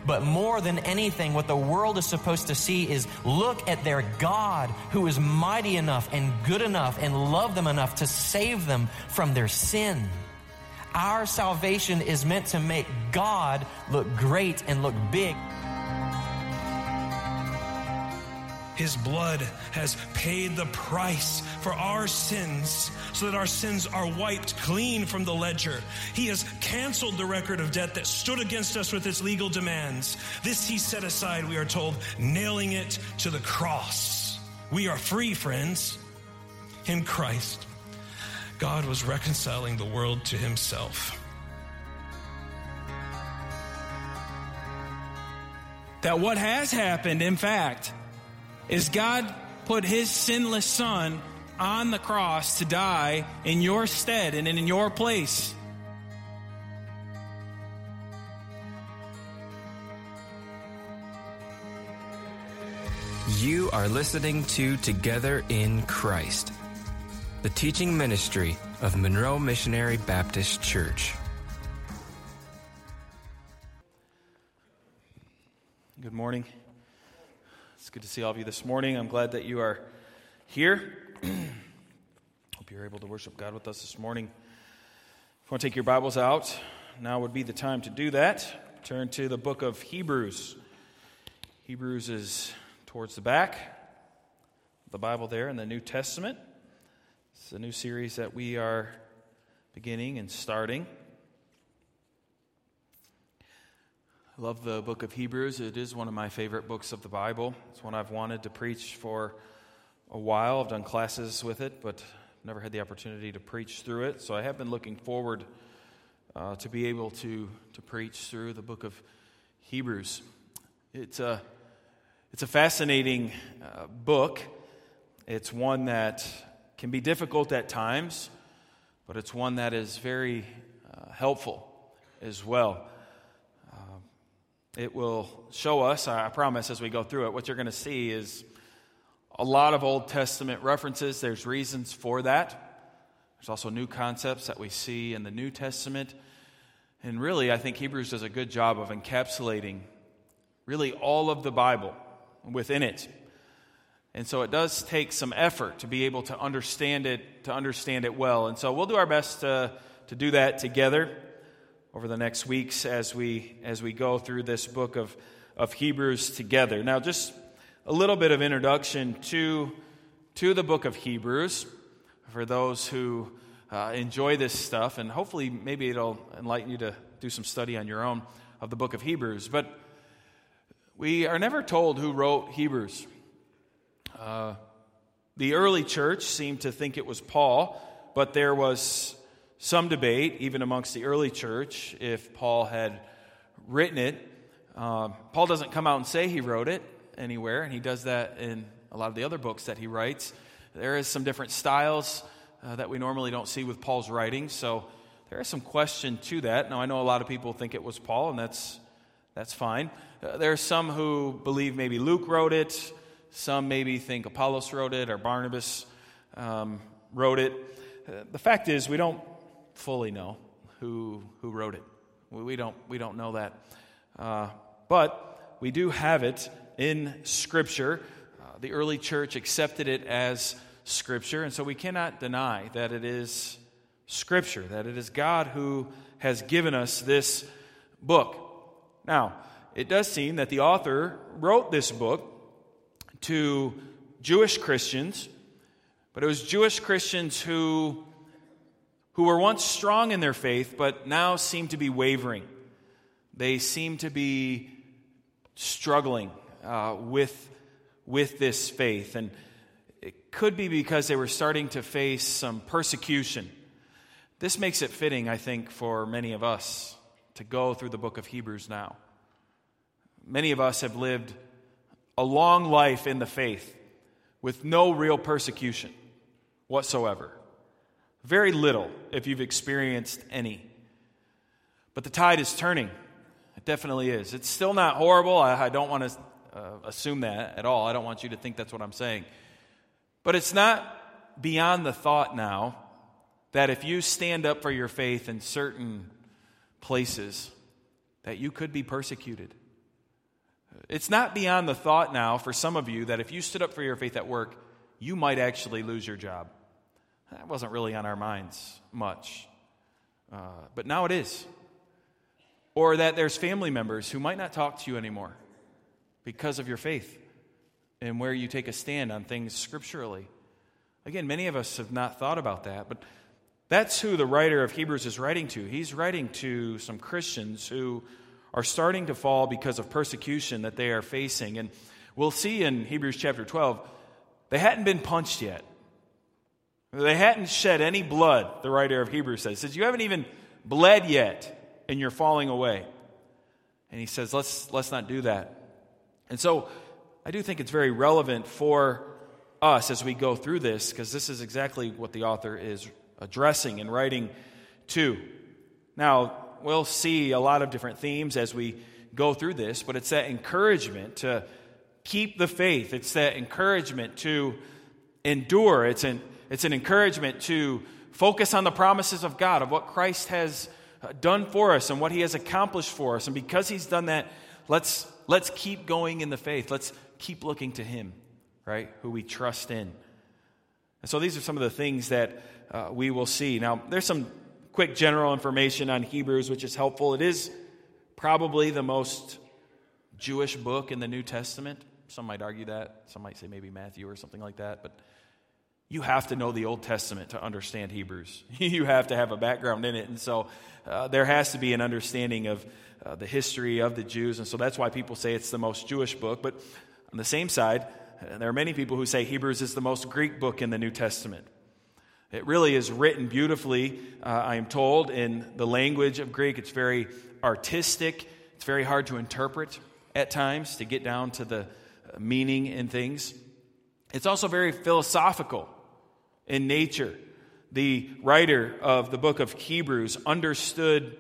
But more than anything, what the world is supposed to see is look at their God who is mighty enough and good enough and love them enough to save them from their sin. Our salvation is meant to make God look great and look big. His blood has paid the price for our sins so that our sins are wiped clean from the ledger. He has canceled the record of debt that stood against us with its legal demands. This he set aside, we are told, nailing it to the cross. We are free, friends. In Christ, God was reconciling the world to himself. That what has happened, in fact, is God put his sinless son on the cross to die in your stead and in your place. You are listening to Together in Christ, the teaching ministry of Monroe Missionary Baptist Church. Good morning. It's good to see all of you this morning. I'm glad that you are here. Hope you're able to worship God with us this morning. If you want to take your Bibles out, now would be the time to do that. Turn to the book of Hebrews. Hebrews is towards the back of the Bible there in the New Testament. It's a new series that we are beginning and starting. I love the book of Hebrews. It is one of my favorite books of the Bible. It's one I've wanted to preach for a while. I've done classes with it, but never had the opportunity to preach through it. So I have been looking forward to be able to preach through the book of Hebrews. It's a fascinating book. It's one that can be difficult at times, but it's one that is very helpful as well. It will show us, I promise, as we go through it, what you're going to see is a lot of Old Testament references. There's reasons for that. There's also new concepts that we see in the New Testament. And really, I think Hebrews does a good job of encapsulating really all of the Bible within it. And so it does take some effort to be able to understand it well. And so we'll do our best to do that together over the next weeks as we go through this book of Hebrews together. Now, just a little bit of introduction to the book of Hebrews for those who enjoy this stuff, and hopefully maybe it'll enlighten you to do some study on your own of the book of Hebrews. But we are never told who wrote Hebrews. The early church seemed to think it was Paul, but there was some debate, even amongst the early church, if Paul had written it. Paul doesn't come out and say he wrote it anywhere, and he does that in a lot of the other books that he writes. There is some different styles that we normally don't see with Paul's writing, so there is some question to that. Now, I know a lot of people think it was Paul, and that's fine. There are some who believe maybe Luke wrote it. Some maybe think Apollos wrote it or Barnabas wrote it. The fact is, we don't fully know who wrote it. We don't know that, but we do have it in Scripture. The early church accepted it as Scripture, and so we cannot deny that it is Scripture, that it is God who has given us this book. Now, it does seem that the author wrote this book to Jewish Christians, but it was Jewish Christians who were once strong in their faith, but now seem to be wavering. They seem to be struggling with this faith, and it could be because they were starting to face some persecution. This makes it fitting, I think, for many of us to go through the book of Hebrews now. Many of us have lived a long life in the faith with no real persecution whatsoever. Very little, if you've experienced any. But the tide is turning. It definitely is. It's still not horrible. I don't want to assume that at all. I don't want you to think that's what I'm saying. But it's not beyond the thought now that if you stand up for your faith in certain places, that you could be persecuted. It's not beyond the thought now for some of you that if you stood up for your faith at work, you might actually lose your job. That wasn't really on our minds much. But now it is. Or that there's family members who might not talk to you anymore because of your faith and where you take a stand on things scripturally. Again, many of us have not thought about that, but that's who the writer of Hebrews is writing to. He's writing to some Christians who are starting to fall because of persecution that they are facing. And we'll see in Hebrews chapter 12, they hadn't been punched yet. They hadn't shed any blood, the writer of Hebrews says. He says, you haven't even bled yet, and you're falling away. And he says, let's not do that. And so I do think it's very relevant for us as we go through this, because this is exactly what the author is addressing and writing to. Now, we'll see a lot of different themes as we go through this, but it's that encouragement to keep the faith. It's that encouragement to endure. It's an encouragement to focus on the promises of God, of what Christ has done for us and what he has accomplished for us. And because he's done that, let's keep going in the faith. Let's keep looking to him, right, who we trust in. And so these are some of the things that we will see. Now, there's some quick general information on Hebrews, which is helpful. It is probably the most Jewish book in the New Testament. Some might argue that. Some might say maybe Matthew or something like that. But you have to know the Old Testament to understand Hebrews. You have to have a background in it. And so there has to be an understanding of the history of the Jews. And so that's why people say it's the most Jewish book. But on the same side, there are many people who say Hebrews is the most Greek book in the New Testament. It really is written beautifully, I am told, in the language of Greek. It's very artistic. It's very hard to interpret at times, to get down to the meaning in things. It's also very philosophical in nature. The writer of the book of Hebrews understood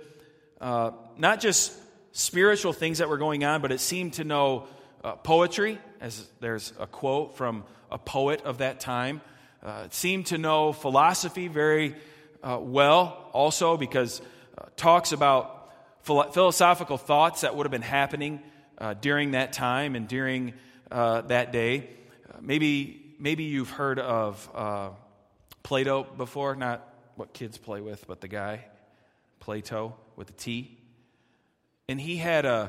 not just spiritual things that were going on, but it seemed to know poetry, as there's a quote from a poet of that time. It seemed to know philosophy very well also, because talks about philosophical thoughts that would have been happening during that time and during that day. Maybe you've heard of Plato before, not what kids play with, but the guy, Plato with a T. And he had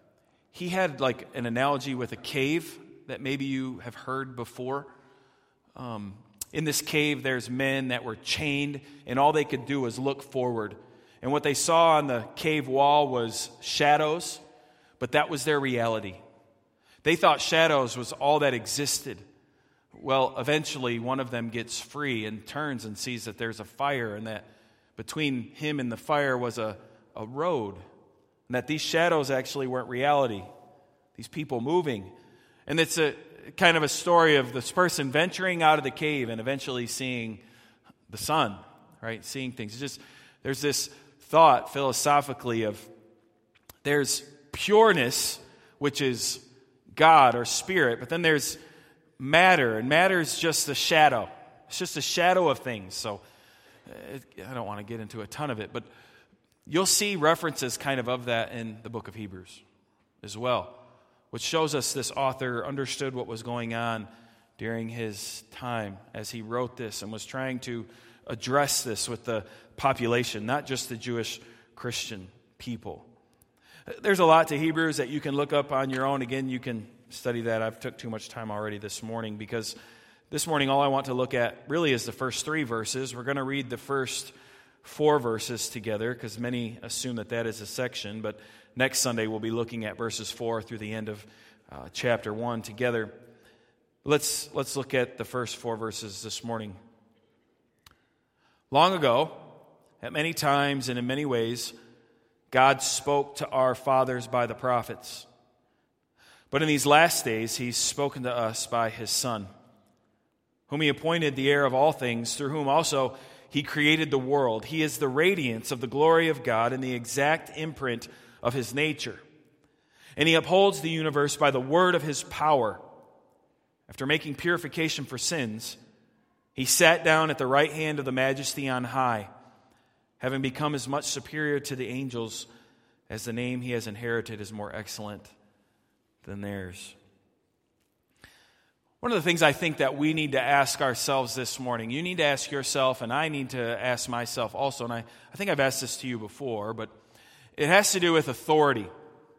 like an analogy with a cave that maybe you have heard before. In this cave, there's men that were chained, and all they could do was look forward. And what they saw on the cave wall was shadows, but that was their reality. They thought shadows was all that existed. Well, eventually one of them gets free and turns and sees that there's a fire, and that between him and the fire was a road, and that these shadows actually weren't reality, these people moving. And it's a kind of a story of this person venturing out of the cave and eventually seeing the sun, right? Seeing things. It's just, there's this thought philosophically of there's pureness, which is God or spirit, but then there's matter, and matter is just a shadow. It's just a shadow of things. So I don't want to get into a ton of it, but you'll see references kind of that in the book of Hebrews as well, which shows us this author understood what was going on during his time as he wrote this and was trying to address this with the population, not just the Jewish Christian people. There's a lot to Hebrews that you can look up on your own. Again, you can study that. I've took too much time already this morning, because this morning all I want to look at really is the first 3 verses. We're going to read the first 4 verses together, because many assume that is a section, but next Sunday we'll be looking at verses 4 through the end of chapter 1 together. Let's look at the first 4 verses this morning. Long ago, at many times and in many ways, God spoke to our fathers by the prophets. But in these last days, he's spoken to us by his Son, whom he appointed the heir of all things, through whom also he created the world. He is the radiance of the glory of God and the exact imprint of his nature. And he upholds the universe by the word of his power. After making purification for sins, he sat down at the right hand of the Majesty on high, having become as much superior to the angels as the name he has inherited is more excellent than theirs. One of the things I think that we need to ask ourselves this morning, you need to ask yourself, and I need to ask myself also, and I think I've asked this to you before, but it has to do with authority.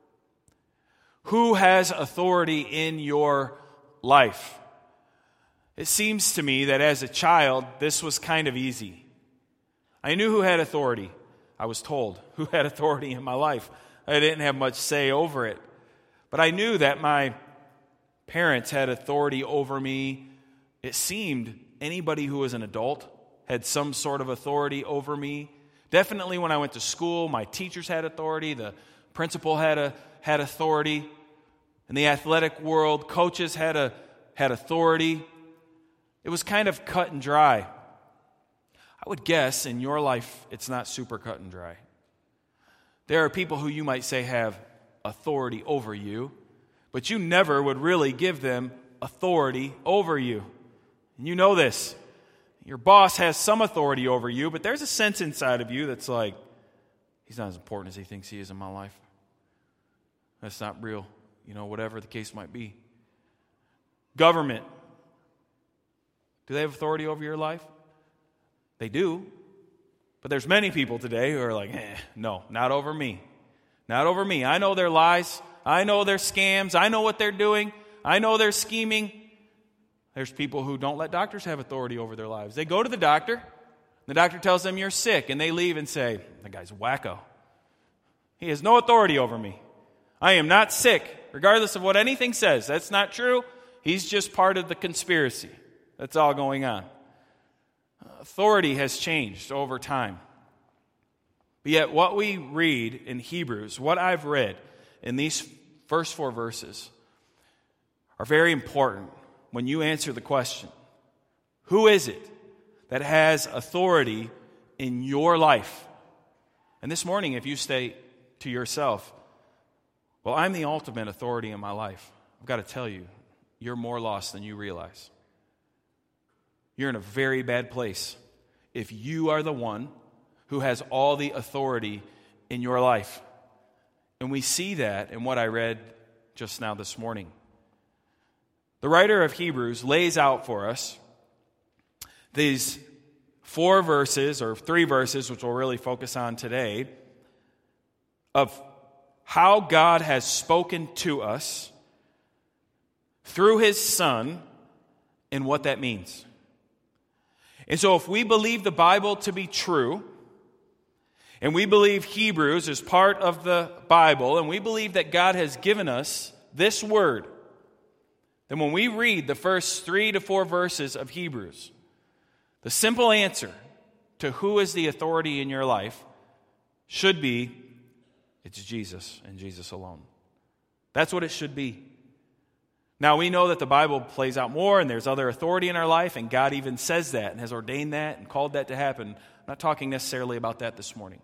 Who has authority in your life? It seems to me that as a child, this was kind of easy. I knew who had authority. I was told who had authority in my life. I didn't have much say over it. But I knew that my parents had authority over me. It seemed anybody who was an adult had some sort of authority over me. Definitely when I went to school, my teachers had authority. The principal had authority. In the athletic world, coaches had authority. It was kind of cut and dry. I would guess in your life it's not super cut and dry. There are people who you might say have authority over you, but you never would really give them authority over you. And you know this. Your boss has some authority over you, but there's a sense inside of you that's like, he's not as important as he thinks he is in my life. That's not real, whatever the case might be. Government. Do they have authority over your life? They do. But there's many people today who are like, no, not over me. Not over me. I know their lies. I know their scams. I know what they're doing. I know they're scheming. There's people who don't let doctors have authority over their lives. They go to the doctor. The doctor tells them you're sick, and they leave and say, that guy's wacko. He has no authority over me. I am not sick, regardless of what anything says. That's not true. He's just part of the conspiracy. That's all going on. Authority has changed over time. But yet what we read in Hebrews, what I've read in these first 4 verses, are very important when you answer the question, who is it that has authority in your life? And this morning, if you say to yourself, well, I'm the ultimate authority in my life, I've got to tell you, you're more lost than you realize. You're in a very bad place if you are the one who has all the authority in your life. And we see that in what I read just now this morning. The writer of Hebrews lays out for us these 4 verses, or 3 verses, which we'll really focus on today, of how God has spoken to us through His Son and what that means. And so if we believe the Bible to be true, and we believe Hebrews is part of the Bible, and we believe that God has given us this word, then when we read the first 3 to 4 verses of Hebrews, the simple answer to who is the authority in your life should be, it's Jesus and Jesus alone. That's what it should be. Now, we know that the Bible plays out more, and there's other authority in our life, and God even says that and has ordained that and called that to happen. I'm not talking necessarily about that this morning.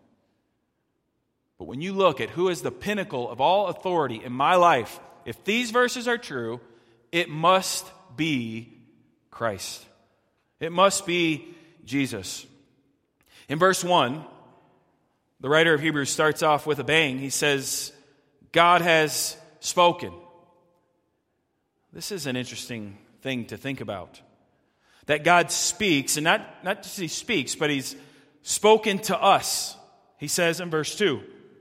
But when you look at who is the pinnacle of all authority in my life, if these verses are true, it must be Christ. It must be Jesus. In verse 1, the writer of Hebrews starts off with a bang. He says, God has spoken. This is an interesting thing to think about. That God speaks, and not just He speaks, but He's spoken to us. He says in verse 2,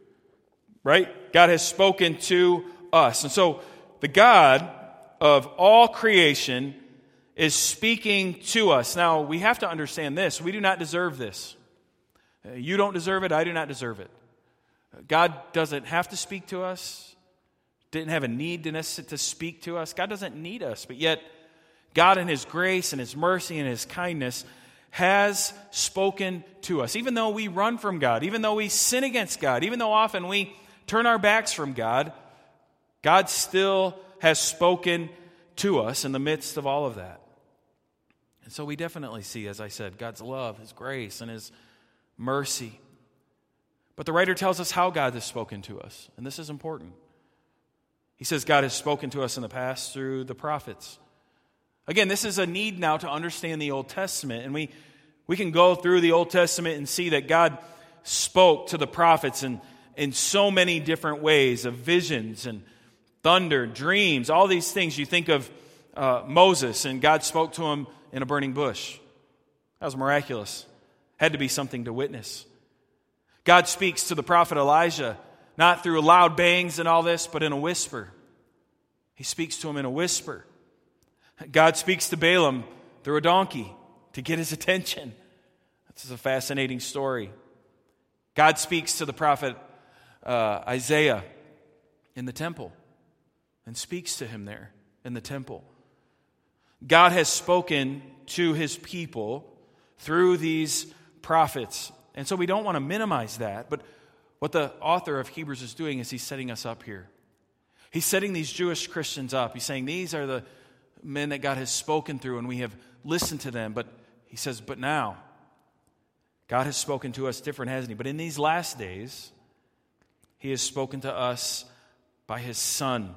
right? God has spoken to us. And so the God of all creation is speaking to us. Now, we have to understand this. We do not deserve this. You don't deserve it. I do not deserve it. God doesn't have to speak to us. Didn't have a need to speak to us. God doesn't need us. But yet, God in His grace and His mercy and His kindness has spoken to us. Even though we run from God, even though we sin against God, even though often we turn our backs from God, God still has spoken to us in the midst of all of that. And so we definitely see, as I said, God's love, His grace, and His mercy. But the writer tells us how God has spoken to us, and this is important. He says God has spoken to us in the past through the prophets. Again, this is a need now to understand the Old Testament, and we can go through the Old Testament and see that God spoke to the prophets in so many different ways of visions thunder, dreams, all these things. You think of Moses, and God spoke to him in a burning bush. That was miraculous. Had to be something to witness. God speaks to the prophet Elijah, not through loud bangs and all this, but in a whisper. He speaks to him in a whisper. God speaks to Balaam through a donkey to get his attention. This is a fascinating story. God speaks to the prophet Isaiah in the temple and speaks to him there in the temple. God has spoken to his people through these prophets. And so we don't want to minimize that. But what the author of Hebrews is doing is he's setting us up here. He's setting these Jewish Christians up. He's saying these are the men that God has spoken through, and we have listened to them. But he says, but now, God has spoken to us different, hasn't he? But in these last days, he has spoken to us by his Son.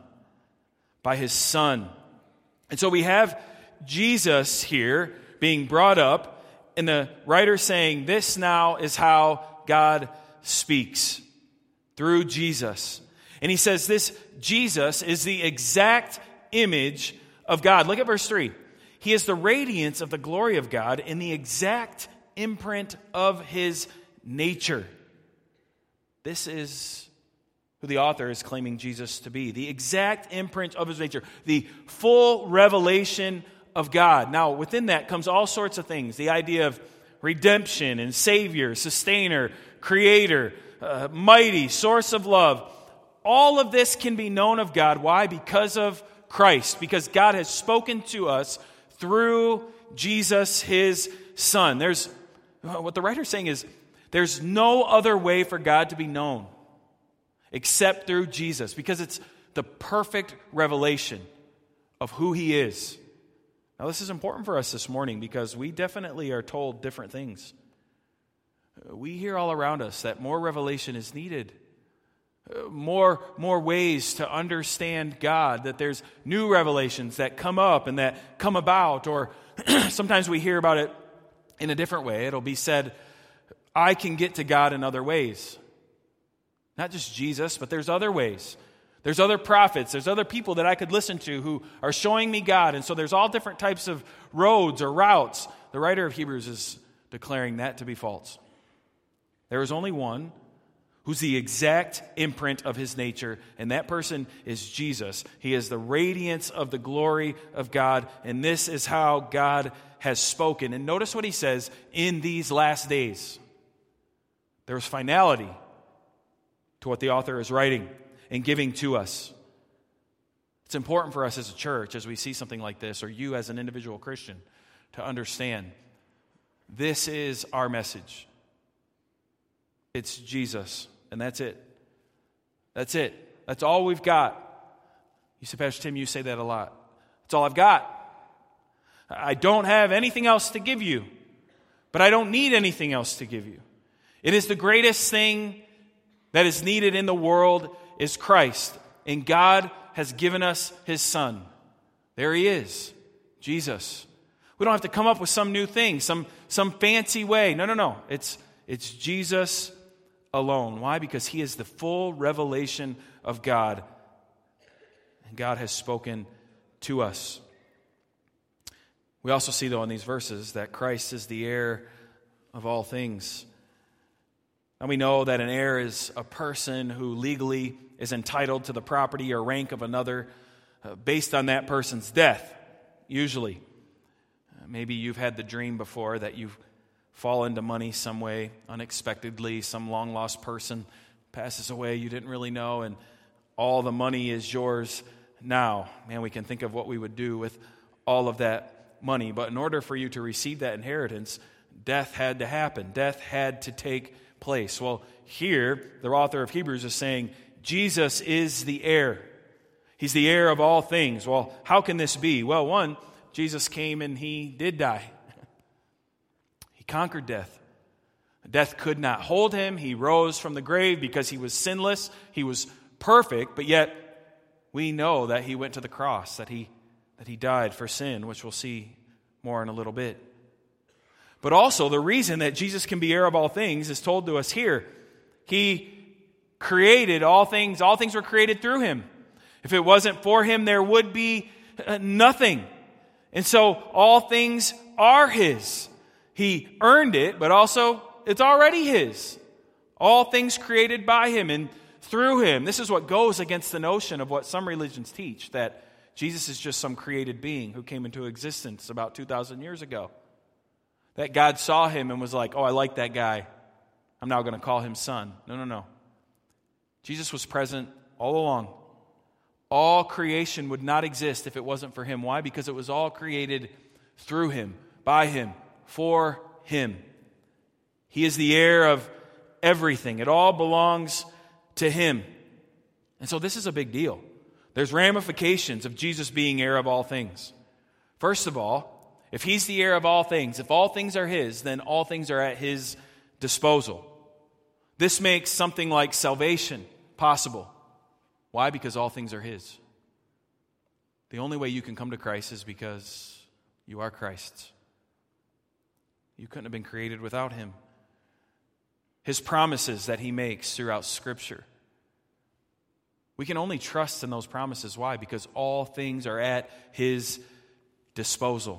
By his Son. And so we have Jesus here being brought up, and the writer saying, this now is how God speaks, through Jesus. And he says this Jesus is the exact image of God. Look at verse 3. He is the radiance of the glory of God in the exact imprint of his nature. This is who the author is claiming Jesus to be. The exact imprint of his nature. The full revelation of God. Now, within that comes all sorts of things. The idea of redemption and Savior, Sustainer, Creator, mighty, source of love. All of this can be known of God. Why? Because of Christ. Because God has spoken to us through Jesus, his Son. What the writer's saying is, there's no other way for God to be known except through Jesus, because it's the perfect revelation of who he is. Now, this is important for us this morning because we definitely are told different things. We hear all around us that more revelation is needed. More ways to understand God, that there's new revelations that come up and that come about, or sometimes we hear about it in a different way. It'll be said, I can get to God in other ways. Not just Jesus, but there's other ways. There's other prophets, there's other people that I could listen to who are showing me God. And so there's all different types of roads or routes. The writer of Hebrews is declaring that to be false. There is only one who's the exact imprint of his nature, and that person is Jesus. He is the radiance of the glory of God, and this is how God has spoken. And notice what he says, in these last days. There's finality to what the author is writing and giving to us. It's important for us as a church, as we see something like this, or you as an individual Christian, to understand this is our message. It's Jesus, and that's it. That's it. That's all we've got. You say, Pastor Tim, you say that a lot. That's all I've got. I don't have anything else to give you, but I don't need anything else to give you. It is the greatest thing that is needed in the world is Christ, and God has given us his Son. There he is, Jesus. We don't have to come up with some new thing, some fancy way. No. It's Jesus alone. Why? Because he is the full revelation of God. And God has spoken to us. We also see, though, in these verses that Christ is the heir of all things. And we know that an heir is a person who legally is entitled to the property or rank of another based on that person's death, usually. Maybe you've had the dream before that you've fall into money some way unexpectedly. Some long-lost person passes away you didn't really know, and all the money is yours now. Man, we can think of what we would do with all of that money. But in order for you to receive that inheritance, death had to happen. Death had to take place. Well, here, the author of Hebrews is saying, Jesus is the heir. He's the heir of all things. Well, how can this be? Well, one, Jesus came and he did die. He conquered death. Death could not hold him. He rose from the grave because he was sinless. He was perfect, but yet we know that he went to the cross, that he died for sin, which we'll see more in a little bit. But also, the reason that Jesus can be heir of all things is told to us here. He created all things. All things were created through him. If it wasn't for him, there would be nothing. And so all things are his. He earned it, but also it's already his. All things created by him and through him. This is what goes against the notion of what some religions teach, that Jesus is just some created being who came into existence about 2,000 years ago. That God saw him and was like, oh, I like that guy. I'm now going to call him son. No. Jesus was present all along. All creation would not exist if it wasn't for him. Why? Because it was all created through him, by him, for him. He is the heir of everything. It all belongs to him. And so this is a big deal. There's ramifications of Jesus being heir of all things. First of all, if he's the heir of all things, if all things are his, then all things are at his disposal. This makes something like salvation possible. Why? Because all things are his. The only way you can come to Christ is because you are Christ's. You couldn't have been created without him. His promises that he makes throughout Scripture. We can only trust in those promises. Why? Because all things are at his disposal.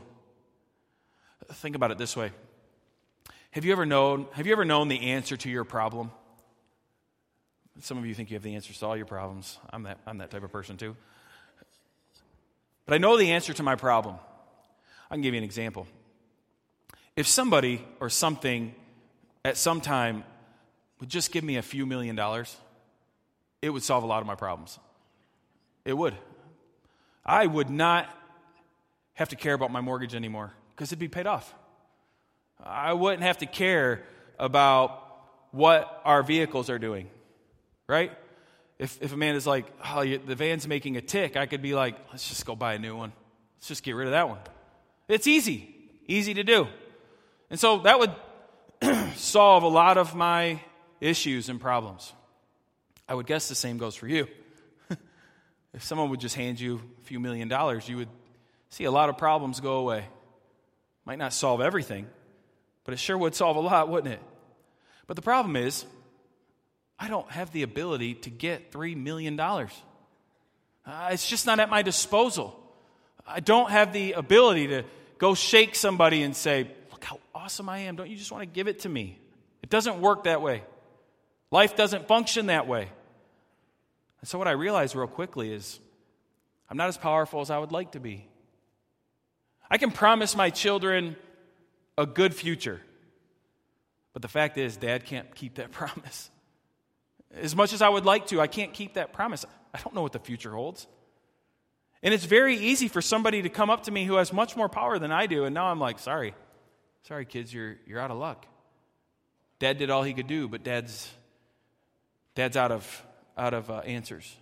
Think about it this way. Have you ever known the answer to your problem? Some of you think you have the answers to all your problems. I'm that type of person too. But I know the answer to my problem. I can give you an example. If somebody or something at some time would just give me a few $1 million, it would solve a lot of my problems. It would. I would not have to care about my mortgage anymore because it'd be paid off. I wouldn't have to care about what our vehicles are doing, right? If a man is like, oh, the van's making a tick, I could be like, let's just go buy a new one. Let's just get rid of that one. It's easy to do. And so that would solve a lot of my issues and problems. I would guess the same goes for you. If someone would just hand you a few $1 million, you would see a lot of problems go away. Might not solve everything, but it sure would solve a lot, wouldn't it? But the problem is, I don't have the ability to get $3 million. It's just not at my disposal. I don't have the ability to go shake somebody and say, look how awesome I am. Don't you just want to give it to me? It doesn't work that way. Life doesn't function that way. And so what I realized real quickly is I'm not as powerful as I would like to be. I can promise my children a good future. But the fact is, Dad can't keep that promise. As much as I would like to, I can't keep that promise. I don't know what the future holds. And it's very easy for somebody to come up to me who has much more power than I do, and now I'm like, sorry kids, you're out of luck. Dad did all he could do, but Dad's out of answers.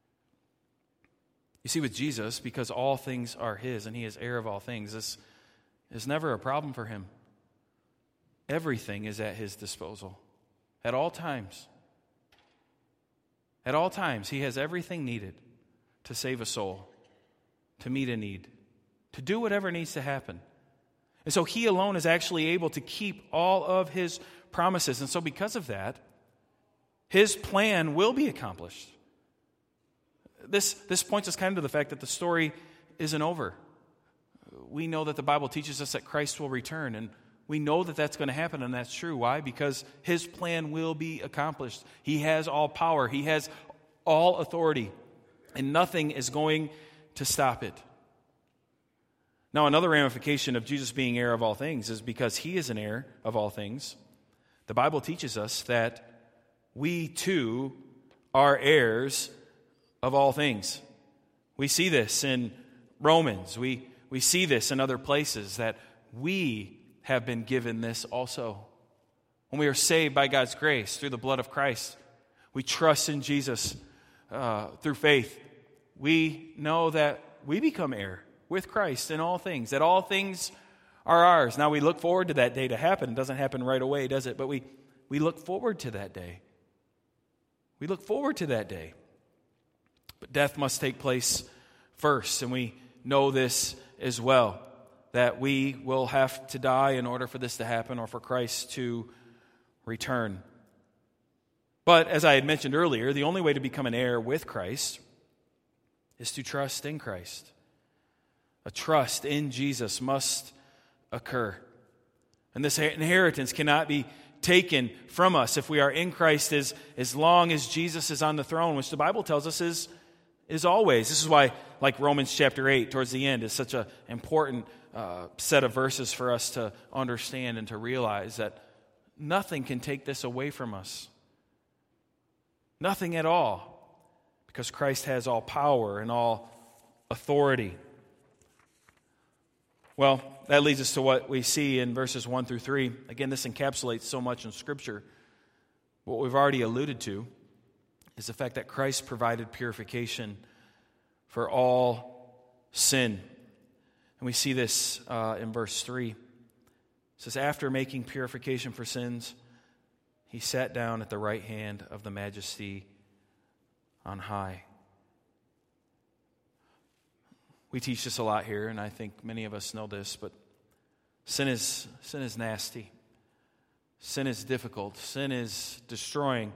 You see, with Jesus, because all things are his and he is heir of all things, this is never a problem for him. Everything is at his disposal at all times. At all times, he has everything needed to save a soul, to meet a need, to do whatever needs to happen. And so he alone is actually able to keep all of his promises. And so because of that, his plan will be accomplished. This points us kind of to the fact that the story isn't over. We know that the Bible teaches us that Christ will return, and we know that that's going to happen, and that's true. Why? Because his plan will be accomplished. He has all power. He has all authority, and nothing is going to stop it. Now, another ramification of Jesus being heir of all things is because he is an heir of all things. The Bible teaches us that we too are heirs of all things. We see this in Romans. We see this in other places, that we have been given this also. When we are saved by God's grace through the blood of Christ, we trust in Jesus through faith. We know that we become heir with Christ in all things, that all things are ours. Now we look forward to that day to happen. It doesn't happen right away, does it? But we look forward to that day. We look forward to that day. But death must take place first, and we know this as well, that we will have to die in order for this to happen or for Christ to return. But as I had mentioned earlier, the only way to become an heir with Christ is to trust in Christ. A trust in Jesus must occur. And this inheritance cannot be taken from us if we are in Christ as long as Jesus is on the throne, which the Bible tells us is always. This is why, like Romans chapter 8, towards the end, is such an important set of verses for us to understand and to realize that nothing can take this away from us. Nothing at all, because Christ has all power and all authority. Well, that leads us to what we see in verses 1 through 3. Again, this encapsulates so much in Scripture. What we've already alluded to is the fact that Christ provided purification for all sin. And we see this in verse 3. It says, after making purification for sins, he sat down at the right hand of the Majesty on high. We teach this a lot here, and I think many of us know this, but sin is nasty. Sin is difficult. Sin is destroying.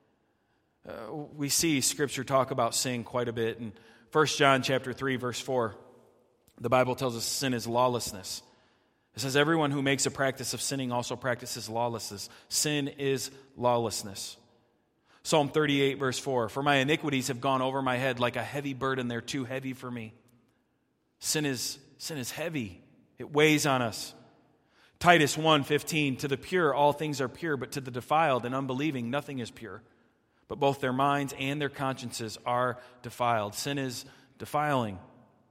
We see Scripture talk about sin quite a bit. In 1 John chapter 3, verse 4, the Bible tells us sin is lawlessness. It says, everyone who makes a practice of sinning also practices lawlessness. Sin is lawlessness. Psalm 38, verse 4, for my iniquities have gone over my head like a heavy burden. They're too heavy for me. Sin is heavy. It weighs on us. Titus 1:15, to the pure all things are pure, but to the defiled and unbelieving nothing is pure. But both their minds and their consciences are defiled. Sin is defiling.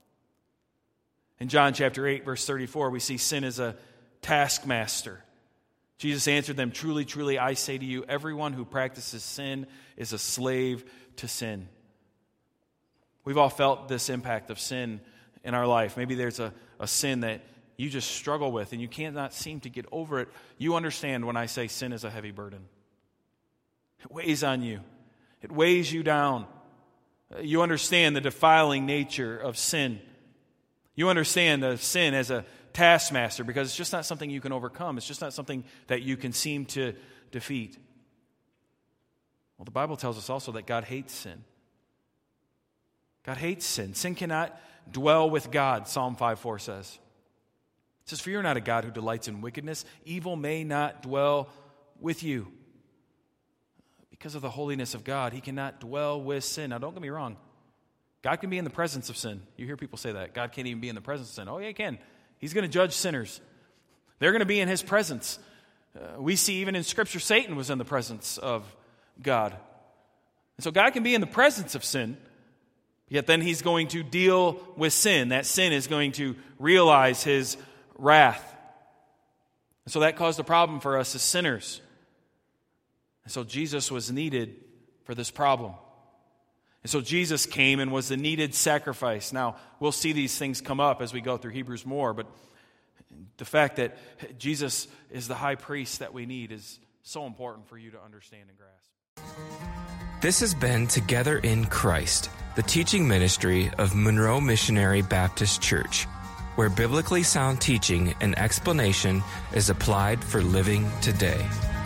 In John chapter 8, verse 34, we see sin as a taskmaster. Jesus answered them, truly, truly, I say to you, everyone who practices sin is a slave to sin. We've all felt this impact of sin in our life. Maybe there's a sin that you just struggle with and you cannot seem to get over it. You understand when I say sin is a heavy burden. It weighs on you. It weighs you down. You understand the defiling nature of sin. You understand the sin as a taskmaster because it's just not something you can overcome. It's just not something that you can seem to defeat. Well, the Bible tells us also that God hates sin. God hates sin. Sin cannot dwell with God, Psalm 5:4 says. It says, for you're not a God who delights in wickedness. Evil may not dwell with you. Because of the holiness of God, he cannot dwell with sin. Now, don't get me wrong. God can be in the presence of sin. You hear people say that. God can't even be in the presence of sin. Oh, yeah, he can. He's going to judge sinners. They're going to be in his presence. We see even in Scripture, Satan was in the presence of God. And so God can be in the presence of sin, yet then he's going to deal with sin. That sin is going to realize his wrath. And so that caused a problem for us as sinners. And so Jesus was needed for this problem. And so Jesus came and was the needed sacrifice. Now, we'll see these things come up as we go through Hebrews more, but the fact that Jesus is the high priest that we need is so important for you to understand and grasp. This has been Together in Christ, the teaching ministry of Monroe Missionary Baptist Church, where biblically sound teaching and explanation is applied for living today.